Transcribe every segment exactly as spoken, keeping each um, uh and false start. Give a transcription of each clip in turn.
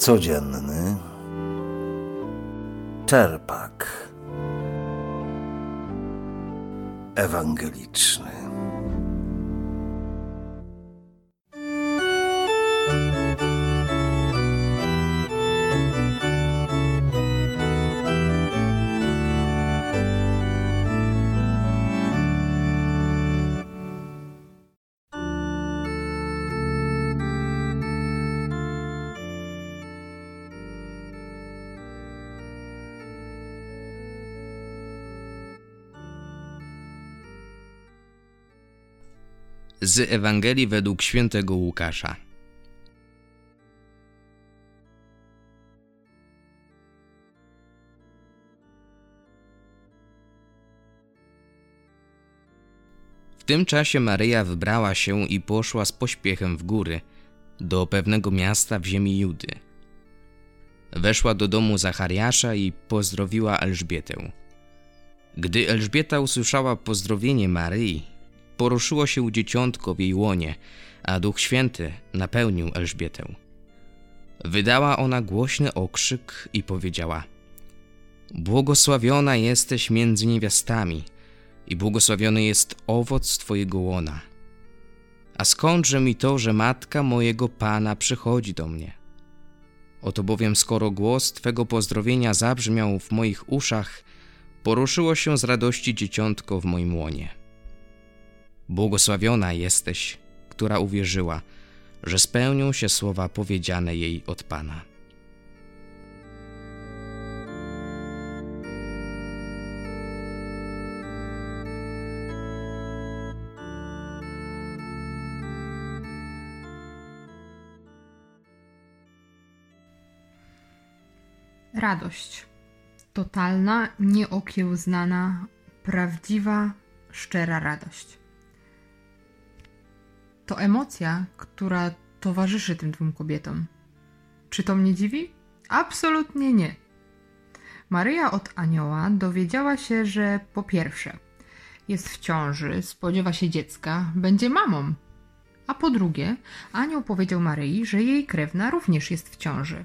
Codzienny czerpak ewangeliczny. Z Ewangelii według świętego Łukasza. W tym czasie Maryja wybrała się i poszła z pośpiechem w góry, do pewnego miasta w ziemi Judy. Weszła do domu Zachariasza i pozdrowiła Elżbietę. Gdy Elżbieta usłyszała pozdrowienie Maryi, poruszyło się dzieciątko w jej łonie, a Duch Święty napełnił Elżbietę. Wydała ona głośny okrzyk i powiedziała: Błogosławiona jesteś między niewiastami i błogosławiony jest owoc Twojego łona. A skądże mi to, że matka mojego Pana przychodzi do mnie? Oto bowiem, skoro głos Twego pozdrowienia zabrzmiał w moich uszach, poruszyło się z radości dzieciątko w moim łonie. Błogosławiona jesteś, która uwierzyła, że spełnią się słowa powiedziane jej od Pana. Radość. Totalna, nieokiełznana, prawdziwa, szczera radość. To emocja, która towarzyszy tym dwóm kobietom. Czy to mnie dziwi? Absolutnie nie. Maryja od anioła dowiedziała się, że po pierwsze jest w ciąży, spodziewa się dziecka, będzie mamą. A po drugie, anioł powiedział Maryi, że jej krewna również jest w ciąży.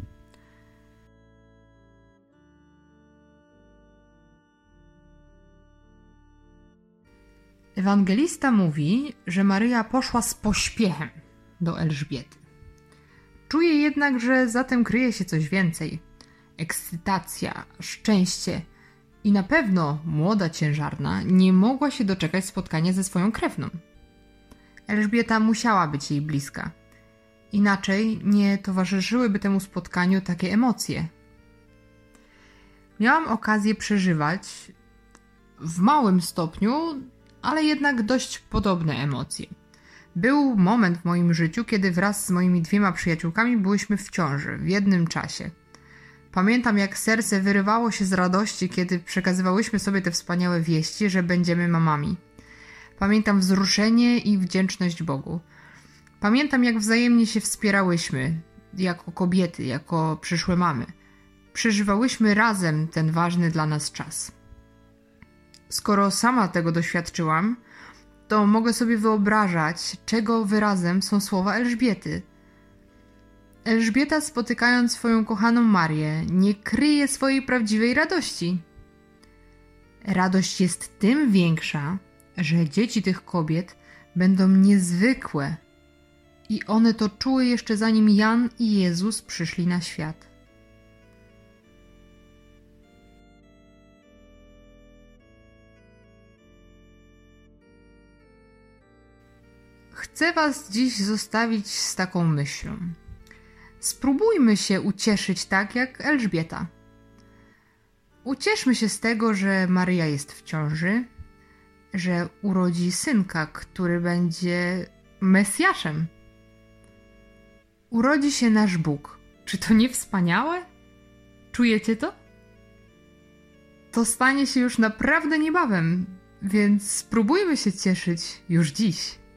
Ewangelista mówi, że Maryja poszła z pośpiechem do Elżbiety. Czuje jednak, że za tym kryje się coś więcej. Ekscytacja, szczęście i na pewno młoda ciężarna nie mogła się doczekać spotkania ze swoją krewną. Elżbieta musiała być jej bliska. Inaczej nie towarzyszyłyby temu spotkaniu takie emocje. Miałam okazję przeżywać w małym stopniu, ale jednak dość podobne emocje. Był moment w moim życiu, kiedy wraz z moimi dwiema przyjaciółkami byłyśmy w ciąży w jednym czasie. Pamiętam, jak serce wyrywało się z radości, kiedy przekazywałyśmy sobie te wspaniałe wieści, że będziemy mamami. Pamiętam wzruszenie i wdzięczność Bogu. Pamiętam, jak wzajemnie się wspierałyśmy, jako kobiety, jako przyszłe mamy. Przeżywałyśmy razem ten ważny dla nas czas. Skoro sama tego doświadczyłam, to mogę sobie wyobrażać, czego wyrazem są słowa Elżbiety. Elżbieta, spotykając swoją kochaną Marię, nie kryje swojej prawdziwej radości. Radość jest tym większa, że dzieci tych kobiet będą niezwykłe i one to czuły jeszcze zanim Jan i Jezus przyszli na świat. Chcę Was dziś zostawić z taką myślą. Spróbujmy się ucieszyć tak jak Elżbieta. Ucieszmy się z tego, że Maryja jest w ciąży, że urodzi synka, który będzie Mesjaszem. Urodzi się nasz Bóg. Czy to nie wspaniałe? Czujecie to? To stanie się już naprawdę niebawem, więc spróbujmy się cieszyć już dziś.